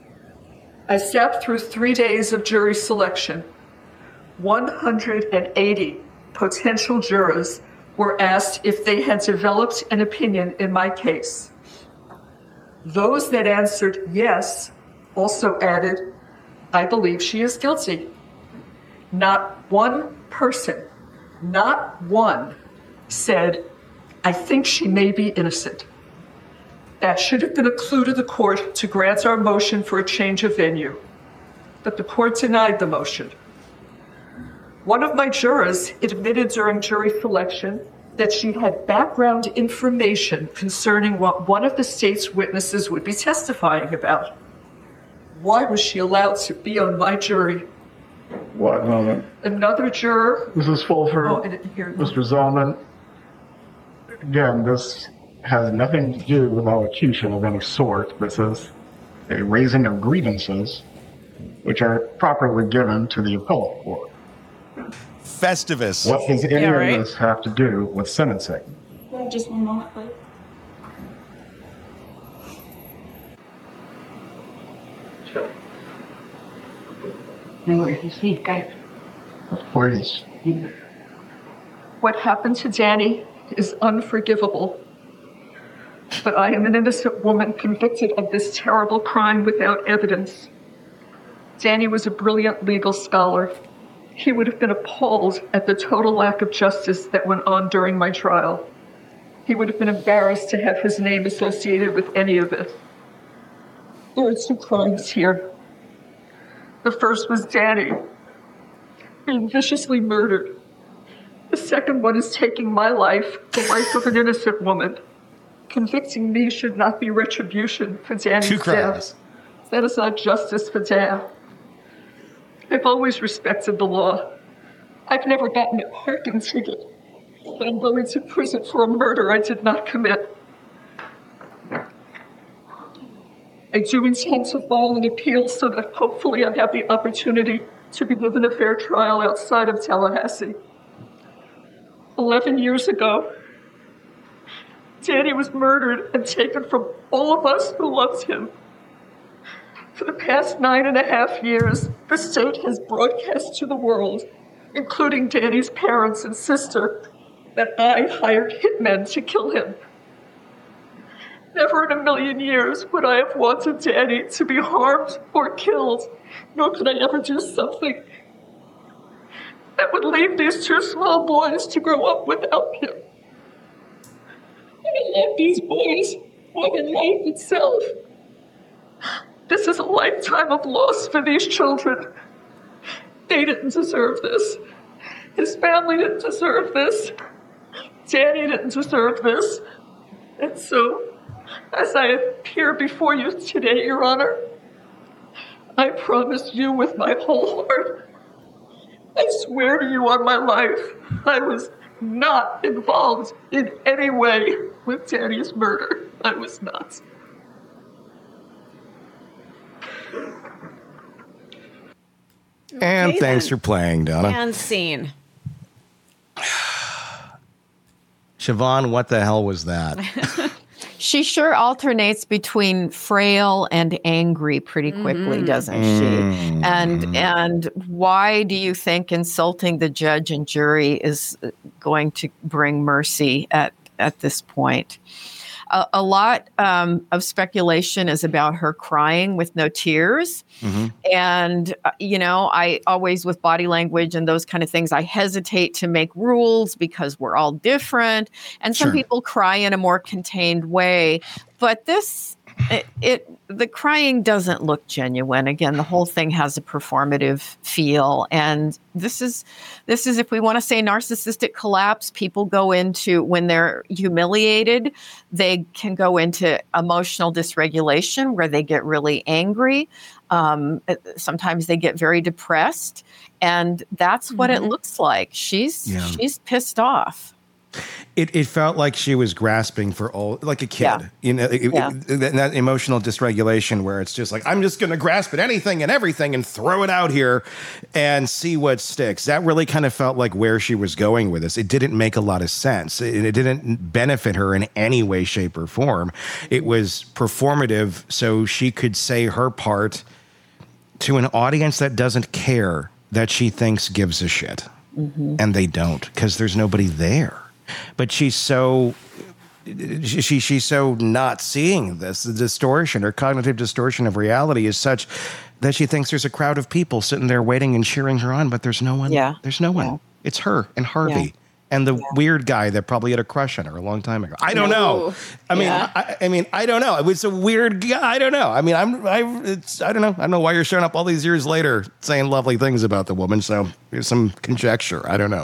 I sat through 3 days of jury selection. 180 potential jurors were asked if they had developed an opinion in my case. Those that answered yes also added, I believe she is guilty. Not one person, not one, said, I think she may be innocent. That should have been a clue to the court to grant our motion for a change of venue. But the court denied the motion. One of my jurors admitted during jury selection that she had background information concerning what one of the state's witnesses would be testifying about. Why was she allowed to be on my jury? What moment? Another juror. Mrs. Fulford, Oh, I didn't hear. Mr. Zellman, again, this has nothing to do with elocution of any sort. This is a raising of grievances, which are properly given to the appellate court. Festivus. What does any of this have to do with sentencing? Just one more, please. Please. What happened to Danny is unforgivable. But I am an innocent woman convicted of this terrible crime without evidence. Danny was a brilliant legal scholar. He would have been appalled at the total lack of justice that went on during my trial. He would have been embarrassed to have his name associated with any of it. There are two crimes here. The first was Danny being viciously murdered. The second one is taking my life, the life of an innocent woman. Convicting me should not be retribution for Danny's Two crimes. death. That is not justice for Dan. I've always respected the law. I've never gotten a parking ticket, but I'm going to prison for a murder I did not commit. I do intend to file an appeal so that hopefully I have the opportunity to be given a fair trial outside of Tallahassee. 11 years ago, Danny was murdered and taken from all of us who loved him. For the past 9.5 years, the state has broadcast to the world, including Danny's parents and sister, that I hired hitmen to kill him. Never in a million years would I have wanted Danny to be harmed or killed, nor could I ever do something that would leave these two small boys to grow up without him. I love these boys more than life itself. This is a lifetime of loss for these children. They didn't deserve this. His family didn't deserve this. Danny didn't deserve this. And so, as I appear before you today, Your Honor, I promise you with my whole heart, I swear to you on my life, I was not involved in any way with Danny's murder. I was not. And Okay, thanks then. for playing, Donna. And scene. Siobhan, what the hell was that? She sure alternates between frail and angry pretty quickly, doesn't she? And why do you think insulting the judge and jury is going to bring mercy at this point? A lot of speculation is about her crying with no tears. And, I always, with body language and those kind of things, I hesitate to make rules because we're all different. And some people cry in a more contained way. But the crying doesn't look genuine. Again, the whole thing has a performative feel. And this is if we want to say narcissistic collapse, people go into, when they're humiliated, they can go into emotional dysregulation where they get really angry. Sometimes they get very depressed. And that's what it looks like. She's pissed off. It felt like she was grasping for all, like a kid, that emotional dysregulation where it's just like, I'm just going to grasp at anything and everything and throw it out here and see what sticks. That really kind of felt like where she was going with this. It didn't make a lot of sense. It didn't benefit her in any way, shape, or form. It was performative so she could say her part to an audience that doesn't care, that she thinks gives a shit. And they don't, because there's nobody there. But she's so she's so not seeing this. The distortion or cognitive distortion of reality is such that she thinks there's a crowd of people sitting there waiting and cheering her on, but there's no one. Yeah. There's no one. Yeah. It's her and Harvey. Yeah. And the weird guy that probably had a crush on her a long time ago. I don't know. I mean, I don't know. It was a weird guy. I don't know. I mean, I don't know. I don't know why you're showing up all these years later saying lovely things about the woman. So there's some conjecture. I don't know.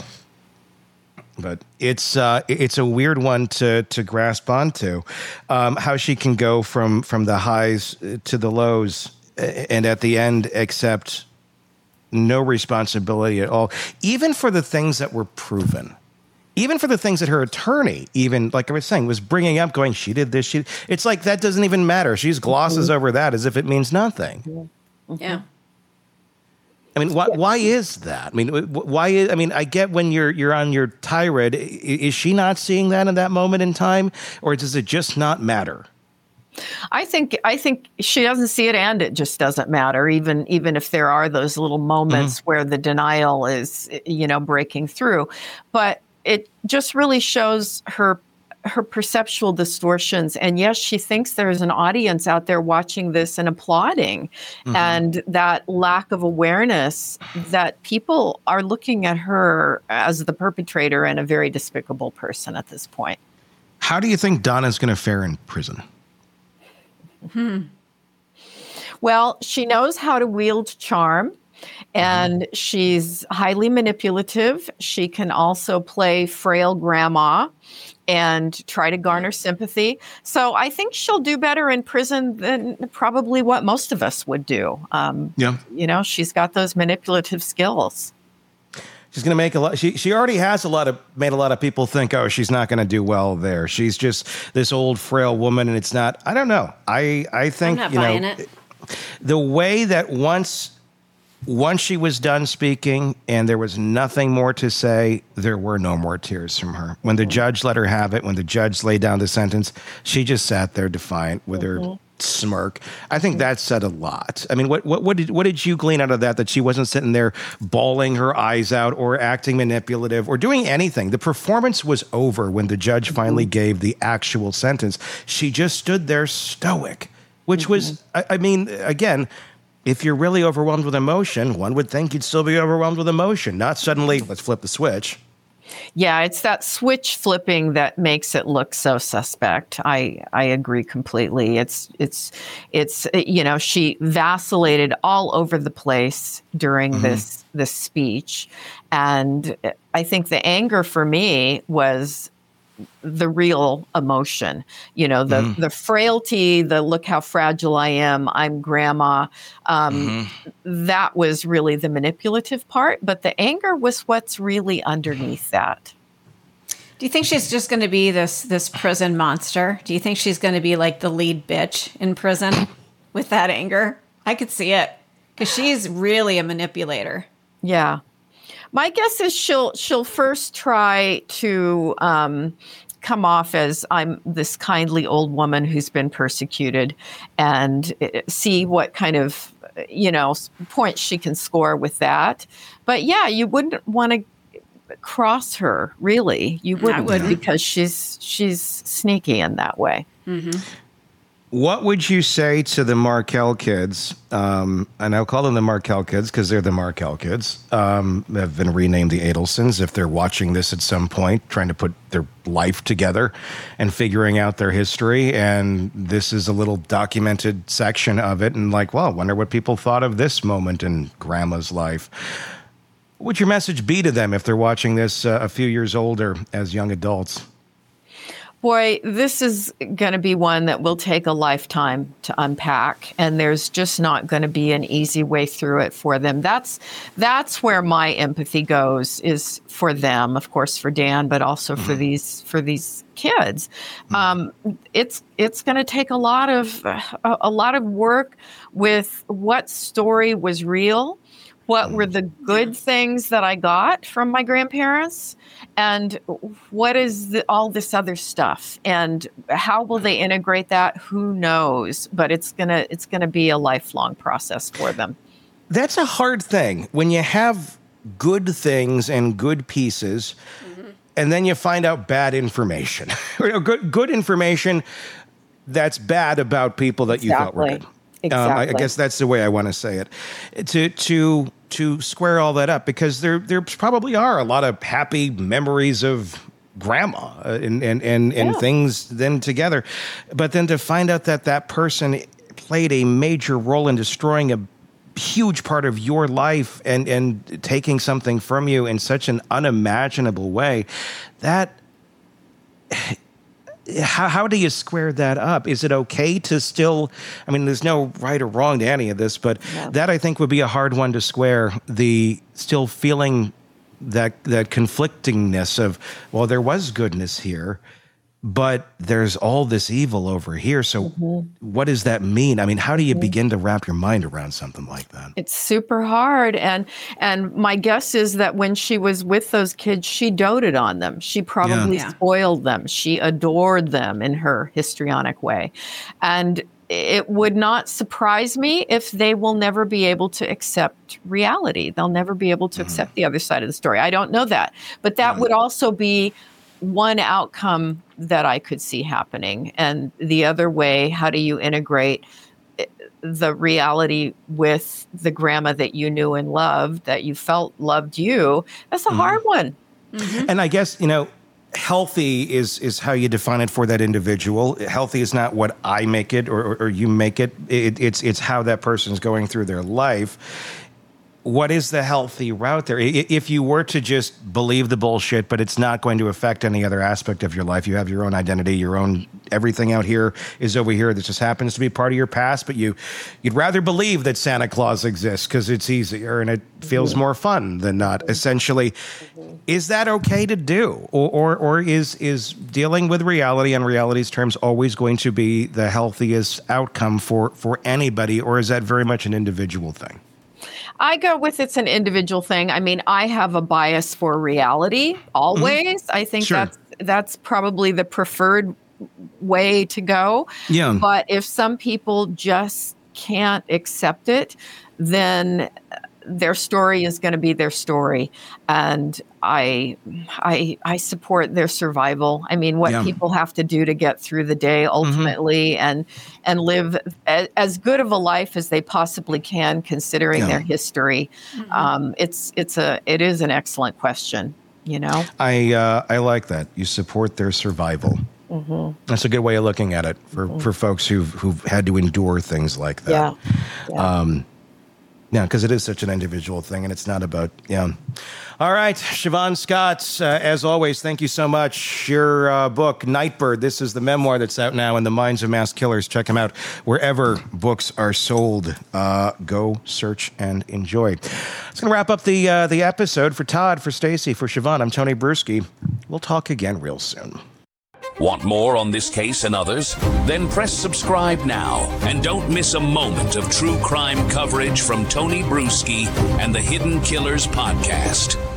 But it's a weird one to grasp onto, how she can go from the highs to the lows, and at the end accept no responsibility at all, even for the things that were proven, even for the things that her attorney, even like I was saying, was bringing up, going, she did this. It's like that doesn't even matter. She glosses over that as if it means nothing. Yeah. I mean, why is that? I mean, I get when you're on your tirade. Is she not seeing that in that moment in time, or does it just not matter? I think she doesn't see it, and it just doesn't matter. Even if there are those little moments where the denial is, breaking through, but it just really shows her perceptual distortions. And yes, she thinks there's an audience out there watching this and applauding, and that lack of awareness that people are looking at her as the perpetrator and a very despicable person at this point. How do you think Donna's going to fare in prison? Well, she knows how to wield charm, and she's highly manipulative. She can also play frail grandma and try to garner sympathy. So I think she'll do better in prison than probably what most of us would do. She's got those manipulative skills. She's going to make a lot. She already has made a lot of people think, oh, she's not going to do well there. She's just this old frail woman, and it's not. I don't know. I think I'm not buying it. The way that once she was done speaking and there was nothing more to say, there were no more tears from her. When the judge let her have it, when the judge laid down the sentence, she just sat there defiant with her smirk. I think that said a lot. I mean, what did you glean out of that she wasn't sitting there bawling her eyes out or acting manipulative or doing anything? The performance was over when the judge finally gave the actual sentence. She just stood there stoic, which was, I mean, again, if you're really overwhelmed with emotion, one would think you'd still be overwhelmed with emotion, not suddenly, let's flip the switch. Yeah, it's that switch flipping that makes it look so suspect. I agree completely. It's she vacillated all over the place during this speech, and I think the anger for me was the real emotion, the frailty, the look how fragile I am, I'm grandma. That was really the manipulative part, but the anger was what's really underneath that. Do you think she's just going to be this prison monster? Do you think she's going to be like the lead bitch in prison with that anger? I could see it, because she's really a manipulator. Yeah. My guess is she'll first try to come off as I'm this kindly old woman who's been persecuted, and see what kind of points she can score with that. But yeah, you wouldn't want to cross her, really. You wouldn't, because she's sneaky in that way. What would you say to the Markel kids? And I'll call them the Markel kids because they're the Markel kids. Have been renamed the Adelsons. If they're watching this at some point, trying to put their life together and figuring out their history, and this is a little documented section of it, and like, well, I wonder what people thought of this moment in Grandma's life. What would your message be to them if they're watching this a few years older as young adults? Boy, this is going to be one that will take a lifetime to unpack, and there's just not going to be an easy way through it for them. That's where my empathy goes, is for them, of course, for Dan, but also for these kids. It's going to take a lot of work with what story was real. What were the good things that I got from my grandparents? And what is all this other stuff? And how will they integrate that? Who knows? But it's gonna be a lifelong process for them. That's a hard thing when you have good things and good pieces, and then you find out bad information, good information that's bad about people that you thought were good. Exactly. I guess that's the way I want to say it. To square all that up, because there probably are a lot of happy memories of grandma and things then together, but then to find out that person played a major role in destroying a huge part of your life and taking something from you in such an unimaginable way, that how do you square that up? Is it okay to still, I mean, there's no right or wrong to any of this, but that I think would be a hard one to square, the still feeling that conflictingness of, well, there was goodness here, but there's all this evil over here. So what does that mean? I mean, how do you begin to wrap your mind around something like that? It's super hard. And my guess is that when she was with those kids, she doted on them. She probably spoiled them. She adored them in her histrionic way. And it would not surprise me if they will never be able to accept reality. They'll never be able to accept the other side of the story. I don't know that. But that would also be one outcome that I could see happening. And the other way, how do you integrate the reality with the grandma that you knew and loved, that you felt loved you? That's a hard one. And I guess, healthy is how you define it for that individual. Healthy is not what I make it or you make it. It's how that person's going through their life. What is the healthy route there? If you were to just believe the bullshit, but it's not going to affect any other aspect of your life, you have your own identity, your own everything out here is over here. That just happens to be part of your past, but you'd rather believe that Santa Claus exists because it's easier and it feels more fun than not. Essentially, is that okay to do, or is dealing with reality on reality's terms always going to be the healthiest outcome for anybody, or is that very much an individual thing? I go with it's an individual thing. I mean, I have a bias for reality always. I think that's probably the preferred way to go. Yeah. But if some people just can't accept it, then their story is going to be their story. And I support their survival. I mean, what people have to do to get through the day ultimately and live as good of a life as they possibly can, considering their history. It is an excellent question, I like that. You support their survival. That's a good way of looking at it for folks who've had to endure things like that. Yeah, because it is such an individual thing, and it's not about, All right, Siobhan Scott, as always, thank you so much. Your book, Nightbird, this is the memoir that's out now in the Minds of Mass Killers. Check them out wherever books are sold. Go search and enjoy. It's going to wrap up the episode. For Todd, for Stacy, for Siobhan, I'm Tony Bruschi. We'll talk again real soon. Want more on this case and others? Then press subscribe now and don't miss a moment of true crime coverage from Tony Bruschi and the Hidden Killers podcast.